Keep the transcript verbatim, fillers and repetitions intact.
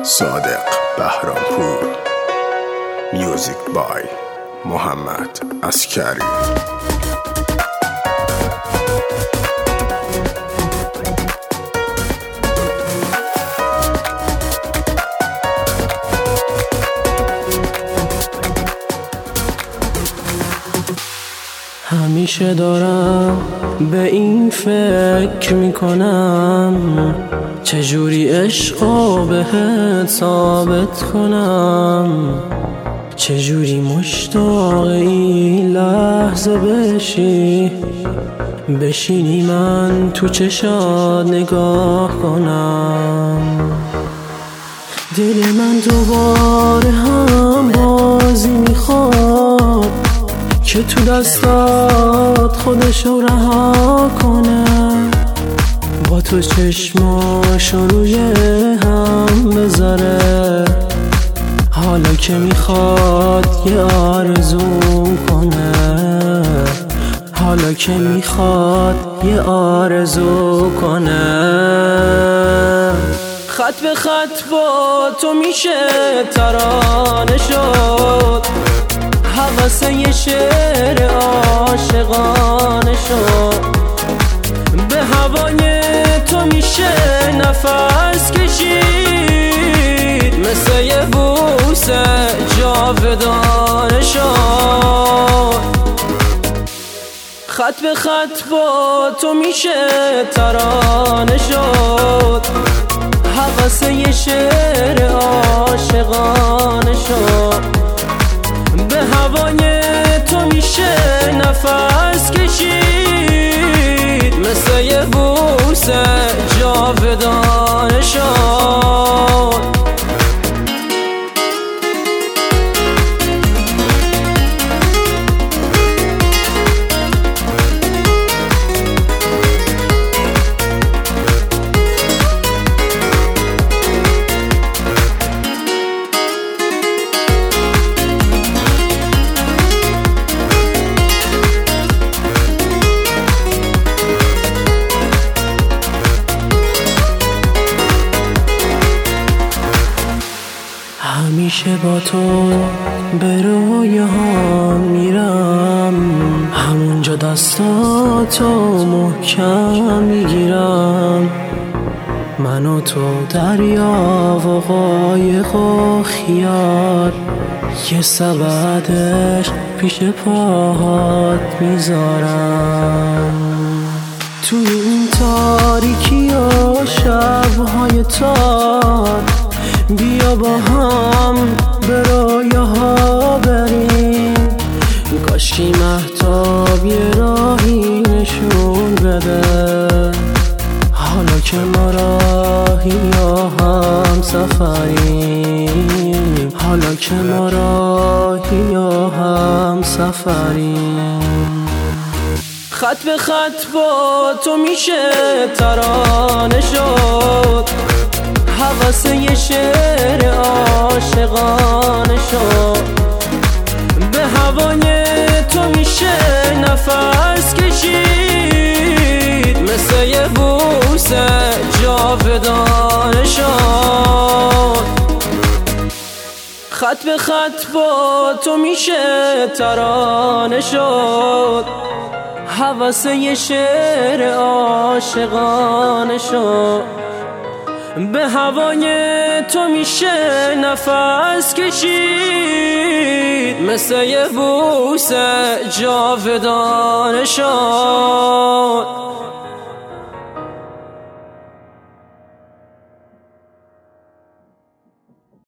صادق بهرامپور. میوزیک بای محمد عسکری. همیشه دارم به این فکر میکنم چجوری عشقو بهت ثابت کنم، چجوری مشتاق این لحظه بشی، بشینی من تو چشات نگاه کنم. دل من دوباره هم بازی میخواد که تو دستات خودشو رها کنه، با تو چشماشو روی هم بذاره، حالا که میخواد یه آرزو کنه، حالا که میخواد یه آرزو کنه. خط به خط با تو میشه ترانه شد، حوث یه شعر عاشقانه شد، به هوای تو میشه نفس کشید، مثل یه بوسه جاودانه شد. خط به خط با تو میشه ترانه شد، حوث یه شعر عاشقانه شد، به هوای تو میشه نفس کشید، مثل یه بوسه جاودانه شد. همیشه با تو به رویاها میرم، همونجا دستاتو محکم میگیرم، من و تو دریا و قایق و خیال، یه سبدش پیش پاهات میذارم. توی این تاریکی و شبهای تار بیا با هم به رویاها بریم، کاشکی مهتاب یه راهی نشون بده، حالا که ما راهی یا هم سفریم، حالا که ما راهی یا هم سفریم. خط به خط با تو میشه ترانه شد، حوث یه شعر عاشقانه شد، به هوای تو میشه نفس کشید، مثل یه بوسه جاودانه شد. خط به خط با تو میشه ترانه شد، حوث یه شعر عاشقانه شد، به هوای تو میشه نفس کشید، مثل یه بوسه جاودانه شد.